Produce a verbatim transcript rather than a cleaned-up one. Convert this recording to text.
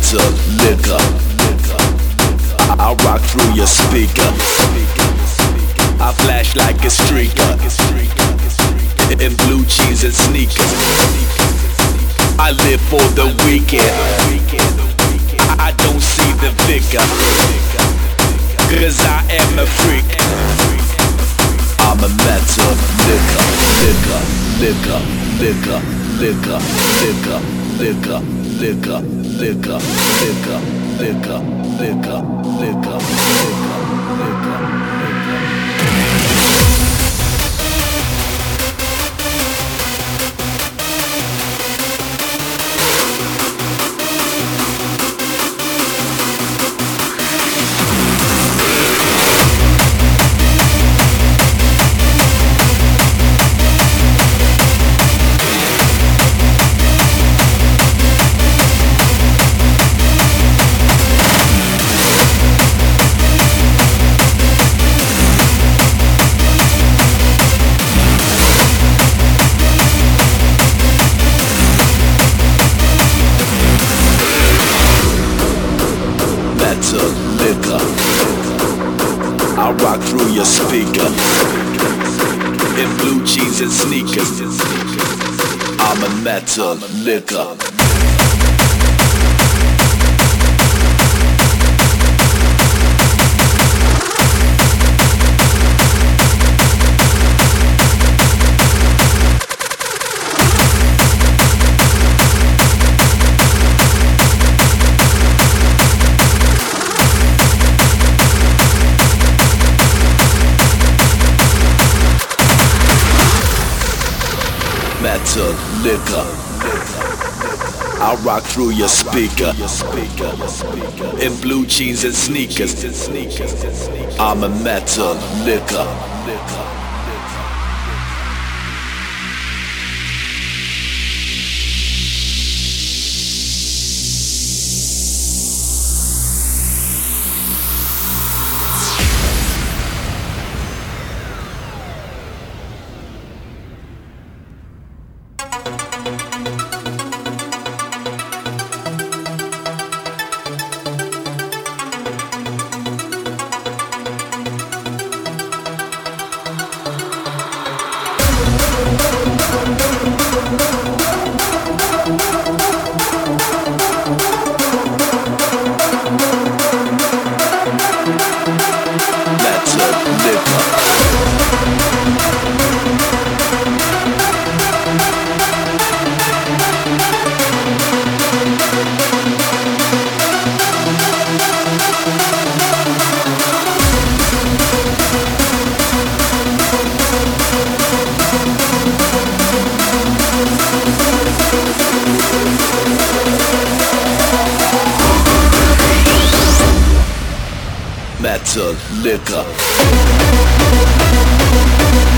metal liquor. I rock through your speaker. I flash like a streaker in blue jeans and sneakers. I live for the weekend. I don't see the vicar, cause I am a freak. I'm a metal liquor, liquor, liquor, liquor, liquor, liquor, liquor, liquor, liquor, liquor, liquor, liquor, liquor, liquor, liquor. I rock through your speaker in blue jeans and sneakers. I'm a metal liquor. Metal liquor. I rock through your speaker in blue jeans and sneakers. I'm a metal liquor. Metal liquor.